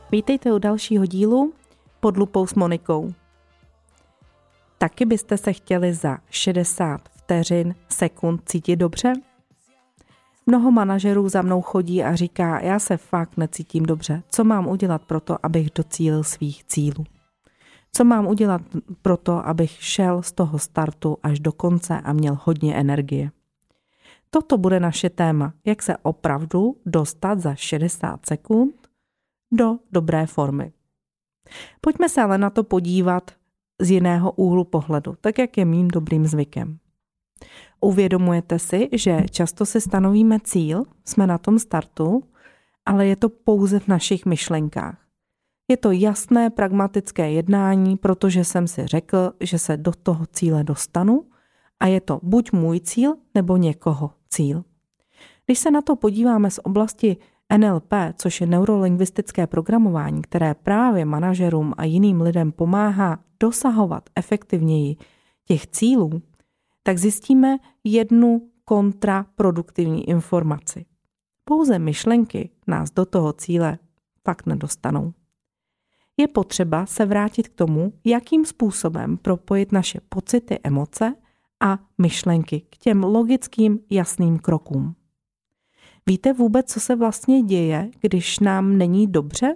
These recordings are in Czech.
Vítejte u dalšího dílu Pod lupou s Monikou. Taky byste se chtěli za 60 vteřin, sekund cítit dobře? Mnoho manažerů za mnou chodí a říká, já se fakt necítím dobře. Co mám udělat pro to, abych docílil svých cílů? Co mám udělat pro to, abych šel z toho startu až do konce a měl hodně energie? Toto bude naše téma, jak se opravdu dostat za 60 sekund do dobré formy. Pojďme se ale na to podívat z jiného úhlu pohledu, tak jak je mým dobrým zvykem. Uvědomujete si, že často si stanovíme cíl, jsme na tom startu, ale je to pouze v našich myšlenkách. Je to jasné, pragmatické jednání, protože jsem si řekl, že se do toho cíle dostanu a je to buď můj cíl, nebo někoho cíl. Když se na to podíváme z oblasti NLP, což je neurolingvistické programování, které právě manažerům a jiným lidem pomáhá dosahovat efektivněji těch cílů, tak zjistíme jednu kontraproduktivní informaci. Pouze myšlenky nás do toho cíle fakt nedostanou. Je potřeba se vrátit k tomu, jakým způsobem propojit naše pocity, emoce a myšlenky k těm logickým, jasným krokům. Víte vůbec, co se vlastně děje, když nám není dobře?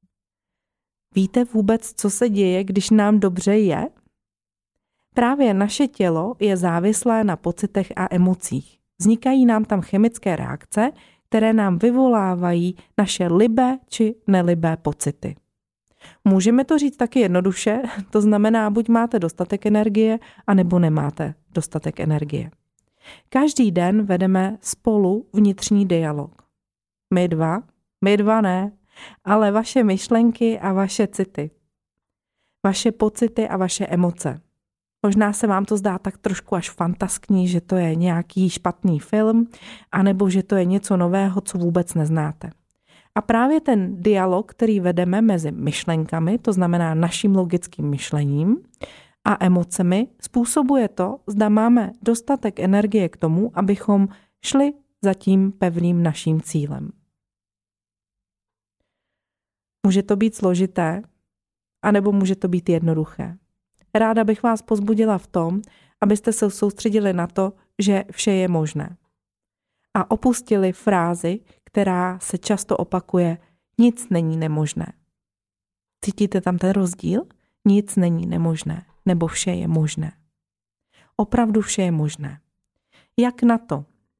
Víte vůbec, co se děje, když nám dobře je? Právě naše tělo je závislé na pocitech a emocích. Vznikají nám tam chemické reakce, které nám vyvolávají naše libé či nelibé pocity. Můžeme to říct taky jednoduše, to znamená, buď máte dostatek energie, anebo nemáte dostatek energie. Každý den vedeme spolu vnitřní dialog. My dva ne, ale vaše myšlenky a vaše city. Vaše pocity a vaše emoce. Možná se vám to zdá tak trošku až fantaskní, že to je nějaký špatný film, anebo že to je něco nového, co vůbec neznáte. A právě ten dialog, který vedeme mezi myšlenkami, to znamená naším logickým myšlením, a emocemi, způsobuje to, zda máme dostatek energie k tomu, abychom šli za tím pevným naším cílem. Může to být složité, anebo může to být jednoduché. Ráda bych vás povzbudila v tom, abyste se soustředili na to, že vše je možné. A opustili frázi, která se často opakuje, nic není nemožné. Cítíte tam ten rozdíl? Nic není nemožné, nebo vše je možné. Opravdu vše je možné. Jak na to?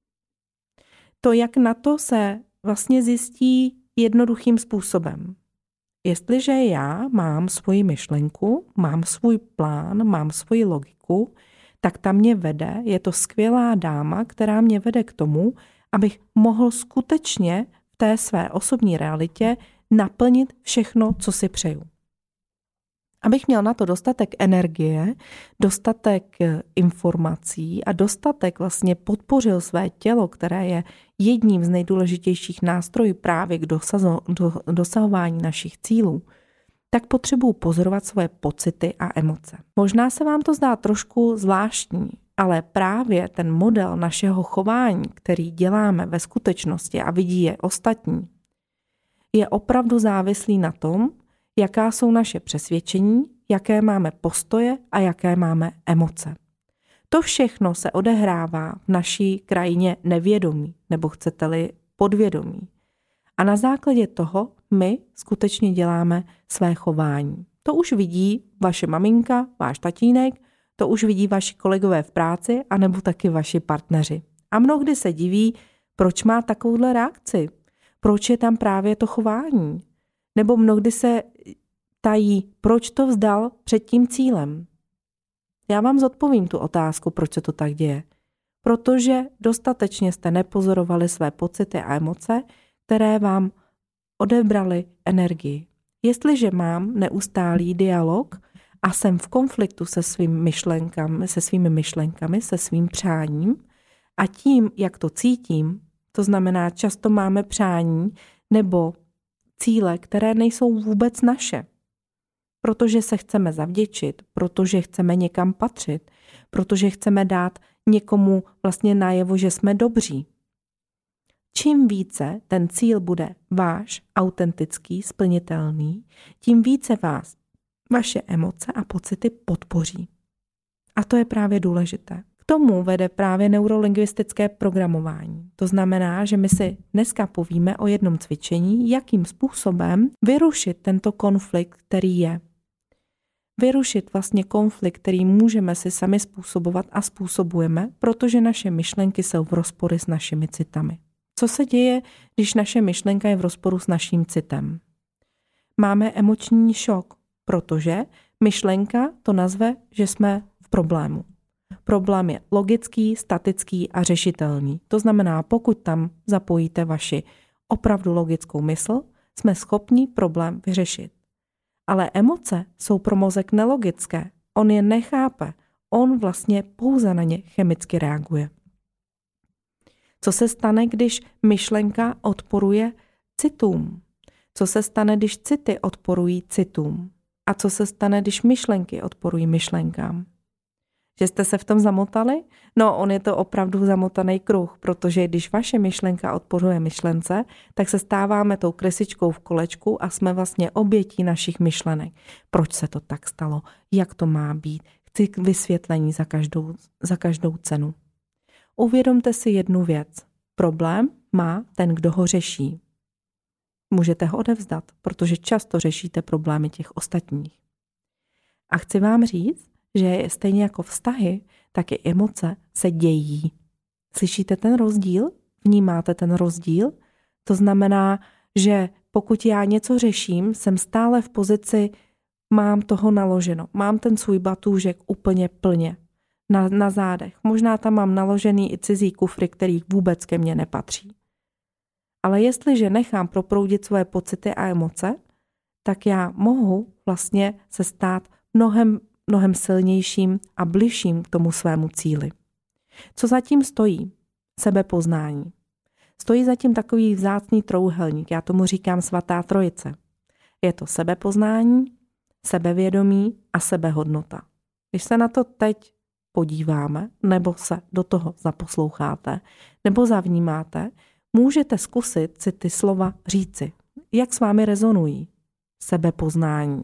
To, jak na to, se vlastně zjistí jednoduchým způsobem. Jestliže já mám svoji myšlenku, mám svůj plán, mám svoji logiku, tak ta mě vede, je to skvělá dáma, která mě vede k tomu, abych mohl skutečně v té své osobní realitě naplnit všechno, co si přeju. Abych měl na to dostatek energie, dostatek informací a dostatek vlastně podpořil své tělo, které je jedním z nejdůležitějších nástrojů právě k dosahování našich cílů, tak potřebuji pozorovat svoje pocity a emoce. Možná se vám to zdá trošku zvláštní, ale právě ten model našeho chování, který děláme ve skutečnosti a vidí je ostatní, je opravdu závislý na tom, jaká jsou naše přesvědčení, jaké máme postoje a jaké máme emoce. To všechno se odehrává v naší krajině nevědomí, nebo chcete-li podvědomí. A na základě toho my skutečně děláme své chování. To už vidí vaše maminka, váš tatínek, to už vidí vaši kolegové v práci, anebo taky vaši partneři. A mnohdy se diví, proč má takovouhle reakci, proč je tam právě to chování. Nebo mnohdy se tají, proč to vzdal před tím cílem. Já vám zodpovím tu otázku, proč se to tak děje. Protože dostatečně jste nepozorovali své pocity a emoce, které vám odebraly energii. Jestliže mám neustálý dialog a jsem v konfliktu se svými myšlenkami, se svým přáním a tím, jak to cítím, to znamená, často máme přání nebo cíle, které nejsou vůbec naše. Protože se chceme zavděčit, protože chceme někam patřit, protože chceme dát někomu vlastně najevo, že jsme dobří. čím více ten cíl bude váš, autentický, splnitelný, tím více vás vaše emoce a pocity podpoří. A to je právě důležité. K tomu vede právě neurolingvistické programování. To znamená, že my si dneska povíme o jednom cvičení, jakým způsobem vyrušit tento konflikt, který je. Vyrušit vlastně konflikt, který můžeme si sami způsobovat a způsobujeme, protože naše myšlenky jsou v rozporu s našimi citami. Co se děje, když naše myšlenka je v rozporu s naším citem? Máme emoční šok, protože myšlenka to nazve, že jsme v problému. Problém je logický, statický a řešitelný. To znamená, pokud tam zapojíte vaši opravdu logickou mysl, jsme schopni problém vyřešit. Ale emoce jsou pro mozek nelogické. On je nechápe. On vlastně pouze na ně chemicky reaguje. Co se stane, když myšlenka odporuje citům? Co se stane, když city odporují citům? A co se stane, když myšlenky odporují myšlenkám? Že jste se v tom zamotali? No, on je to opravdu zamotaný kruh, protože když vaše myšlenka odporuje myšlence, tak se stáváme tou krysičkou v kolečku a jsme vlastně obětí našich myšlenek. Proč se to tak stalo? Jak to má být? Chci vysvětlení za každou cenu. Uvědomte si jednu věc. Problém má ten, kdo ho řeší. Můžete ho odevzdat, protože často řešíte problémy těch ostatních. A chci vám říct, že stejně jako vztahy, tak i emoce se dějí. Slyšíte ten rozdíl? Vnímáte ten rozdíl? To znamená, že pokud já něco řeším, jsem stále v pozici, mám toho naloženo. Mám ten svůj batůžek úplně plně na zádech. Možná tam mám naložený i cizí kufry, který vůbec ke mně nepatří. Ale jestliže nechám proproudit svoje pocity a emoce, tak já mohu vlastně se stát mnohem silnějším a bližším k tomu svému cíli. Co zatím stojí? Sebepoznání. Stojí zatím takový vzácný trouhelník, já tomu říkám svatá trojice. Je to sebepoznání, sebevědomí a sebehodnota. Když se na to teď podíváme, nebo se do toho zaposloucháte, nebo zavnímáte, můžete zkusit si ty slova říci. Jak s vámi rezonují? Sebepoznání.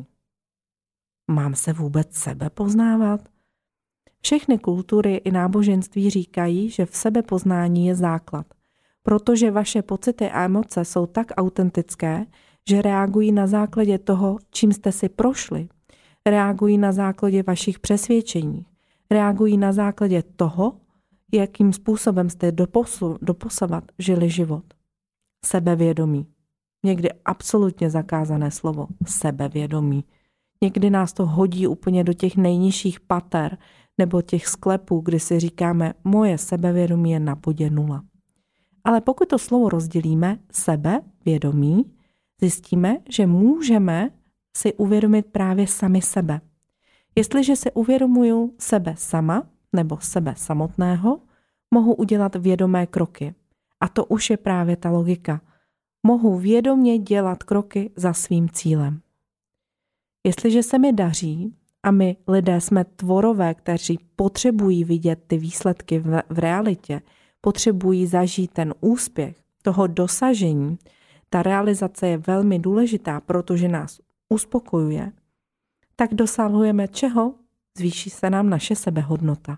Mám se vůbec sebe poznávat? Všechny kultury i náboženství říkají, že v sebepoznání je základ, protože vaše pocity a emoce jsou tak autentické, že reagují na základě toho, čím jste si prošli. Reagují na základě vašich přesvědčení. Reagují na základě toho, jakým způsobem jste doposavat žili život. Sebevědomí. Někdy absolutně zakázané slovo. Sebevědomí. Někdy nás to hodí úplně do těch nejnižších pater nebo těch sklepů, kdy si říkáme, moje sebevědomí je na bodě 0. Ale pokud to slovo rozdělíme, sebevědomí, zjistíme, že můžeme si uvědomit právě sami sebe. Jestliže si uvědomuju sebe sama nebo sebe samotného, mohu udělat vědomé kroky. A to už je právě ta logika. Mohu vědomě dělat kroky za svým cílem. Jestliže se mi daří, a my lidé jsme tvorové, kteří potřebují vidět ty výsledky v realitě, potřebují zažít ten úspěch toho dosažení, ta realizace je velmi důležitá, protože nás uspokojuje, tak dosahujeme čeho? Zvýší se nám naše sebehodnota.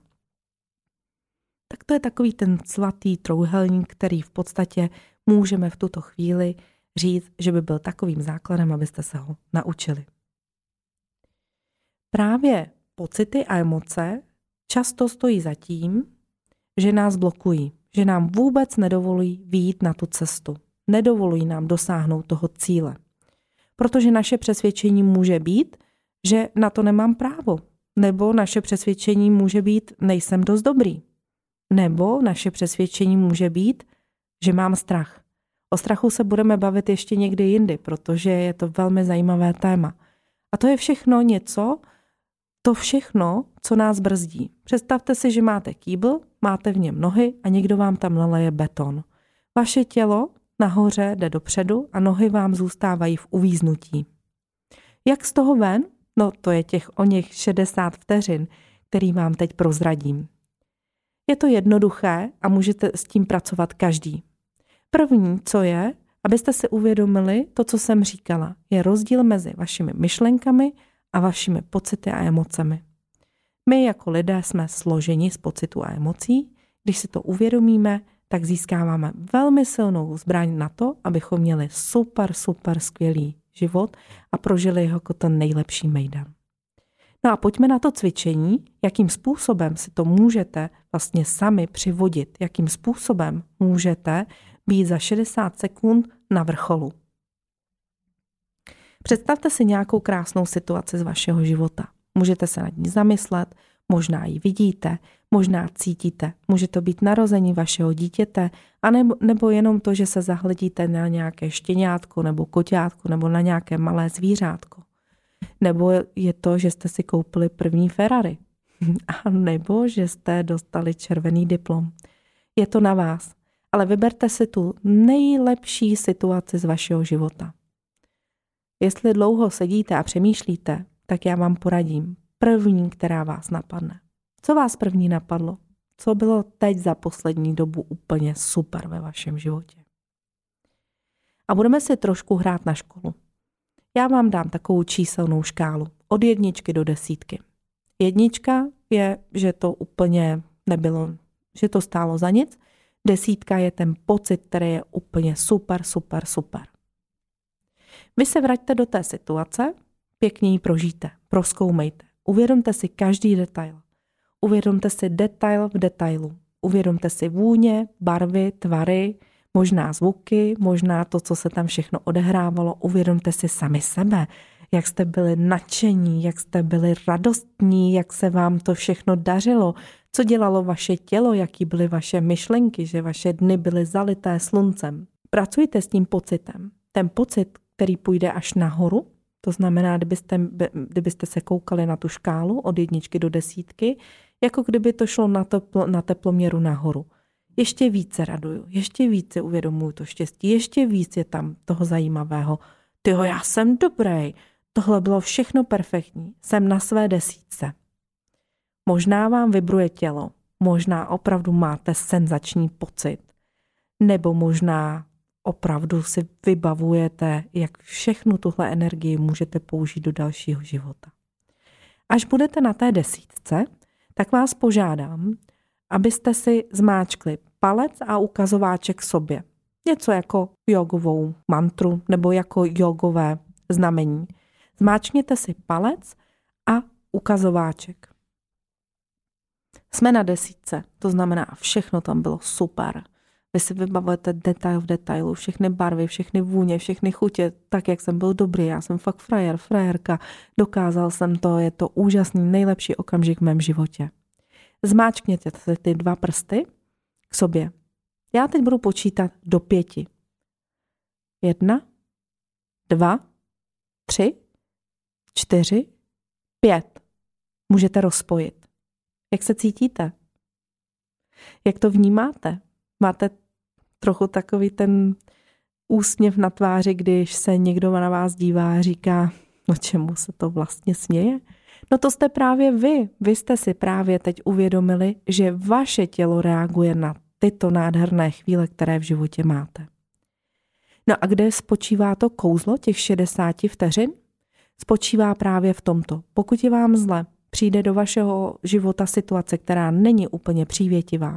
Tak to je takový ten zlatý trouhelník, který v podstatě můžeme v tuto chvíli říct, že by byl takovým základem, abyste se ho naučili. Právě pocity a emoce často stojí za tím, že nás blokují, že nám vůbec nedovolují vyjít na tu cestu. Nedovolují nám dosáhnout toho cíle. Protože naše přesvědčení může být, že na to nemám právo. Nebo naše přesvědčení může být, nejsem dost dobrý. Nebo naše přesvědčení může být, že mám strach. O strachu se budeme bavit ještě někdy jindy, protože je to velmi zajímavé téma. A to je všechno co nás brzdí. Představte si, že máte kýbl, máte v něm nohy a někdo vám tam naleje beton. Vaše tělo nahoře jde dopředu a nohy vám zůstávají v uvíznutí. Jak z toho ven? No to je oněch 60 vteřin, který vám teď prozradím. Je to jednoduché a můžete s tím pracovat každý. První, co je, abyste si uvědomili to, co jsem říkala, je rozdíl mezi vašimi myšlenkami a vašimi pocity a emocemi. My jako lidé jsme složeni z pocitů a emocí. Když si to uvědomíme, tak získáváme velmi silnou zbraň na to, abychom měli super skvělý život a prožili ho jako ten nejlepší mejdan. No a pojďme na to cvičení, jakým způsobem si to můžete vlastně sami přivodit, jakým způsobem můžete být za 60 sekund na vrcholu. Představte si nějakou krásnou situaci z vašeho života. Můžete se nad ní zamyslet, možná ji vidíte, možná cítíte. Může to být narození vašeho dítěte, nebo jenom to, že se zahledíte na nějaké štěňátko nebo koťátko nebo na nějaké malé zvířátko. Nebo je to, že jste si koupili první Ferrari. A nebo že jste dostali červený diplom. Je to na vás. Ale vyberte si tu nejlepší situaci z vašeho života. Jestli dlouho sedíte a přemýšlíte, tak já vám poradím. První, která vás napadne. Co vás první napadlo? Co bylo teď za poslední dobu úplně super ve vašem životě? A budeme si trošku hrát na školu. Já vám dám takovou číselnou škálu. Od 1 do 10. 1 je, že to úplně nebylo, že to stálo za nic. 10 je ten pocit, který je úplně super. Vy se vraťte do té situace, pěkně ji prožijte, prozkoumejte. Uvědomte si každý detail. Uvědomte si detail v detailu. Uvědomte si vůně, barvy, tvary, možná zvuky, možná to, co se tam všechno odehrávalo. Uvědomte si sami sebe, jak jste byli nadšení, jak jste byli radostní, jak se vám to všechno dařilo, co dělalo vaše tělo, jaký byly vaše myšlenky, že vaše dny byly zalité sluncem. Pracujte s tím pocitem. Ten pocit, který půjde až nahoru, to znamená, kdybyste se koukali na tu škálu od 1 do 10, jako kdyby to šlo na teploměru nahoru. Ještě více raduju, ještě více uvědomuju to štěstí, ještě víc je tam toho zajímavého. Tyjo, já jsem dobrý, tohle bylo všechno perfektní, jsem na své 10. Možná vám vibruje tělo, možná opravdu máte senzační pocit, nebo možná opravdu si vybavujete, jak všechnu tuhle energii můžete použít do dalšího života. Až budete na té 10, tak vás požádám, abyste si zmáčkli palec a ukazováček sobě. Něco jako jogovou mantru nebo jako jogové znamení. Zmáčkněte si palec a ukazováček. Jsme na 10, to znamená, všechno tam bylo super. Vy si vybavujete detail v detailu, všechny barvy, všechny vůně, všechny chutě, tak, jak jsem byl dobrý. Já jsem fakt frajerka, dokázal jsem to, je to úžasný, nejlepší okamžik v mém životě. Zmáčkněte si ty 2 prsty k sobě. Já teď budu počítat do 5. 1, 2, 3, 4, 5. Můžete rozpojit. Jak se cítíte? Jak to vnímáte? Máte trochu takový ten úsměv na tváři, když se někdo na vás dívá a říká, no čemu se to vlastně směje? No to jste právě vy. Vy jste si právě teď uvědomili, že vaše tělo reaguje na tyto nádherné chvíle, které v životě máte. No a kde spočívá to kouzlo těch 60 vteřin? Spočívá právě v tomto. Pokud je vám zle, přijde do vašeho života situace, která není úplně přívětivá,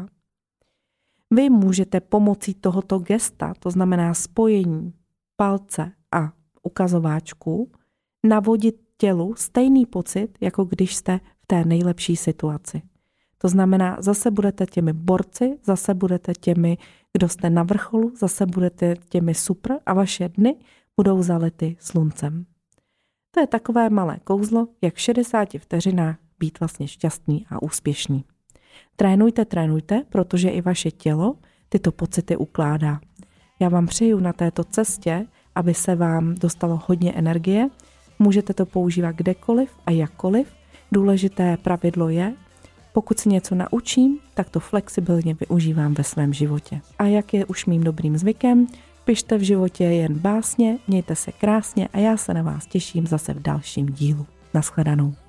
vy můžete pomocí tohoto gesta, to znamená spojení palce a ukazováčku, navodit tělu stejný pocit, jako když jste v té nejlepší situaci. To znamená, zase budete těmi borci, zase budete těmi, kdo jste na vrcholu, zase budete těmi super a vaše dny budou zality sluncem. To je takové malé kouzlo, jak v 60 vteřinách být vlastně šťastný a úspěšný. Trénujte, protože i vaše tělo tyto pocity ukládá. Já vám přeju na této cestě, aby se vám dostalo hodně energie. Můžete to používat kdekoliv a jakkoliv. Důležité pravidlo je, pokud si něco naučím, tak to flexibilně využívám ve svém životě. A jak je už mým dobrým zvykem, pište v životě jen básně, mějte se krásně a já se na vás těším zase v dalším dílu. Naschledanou.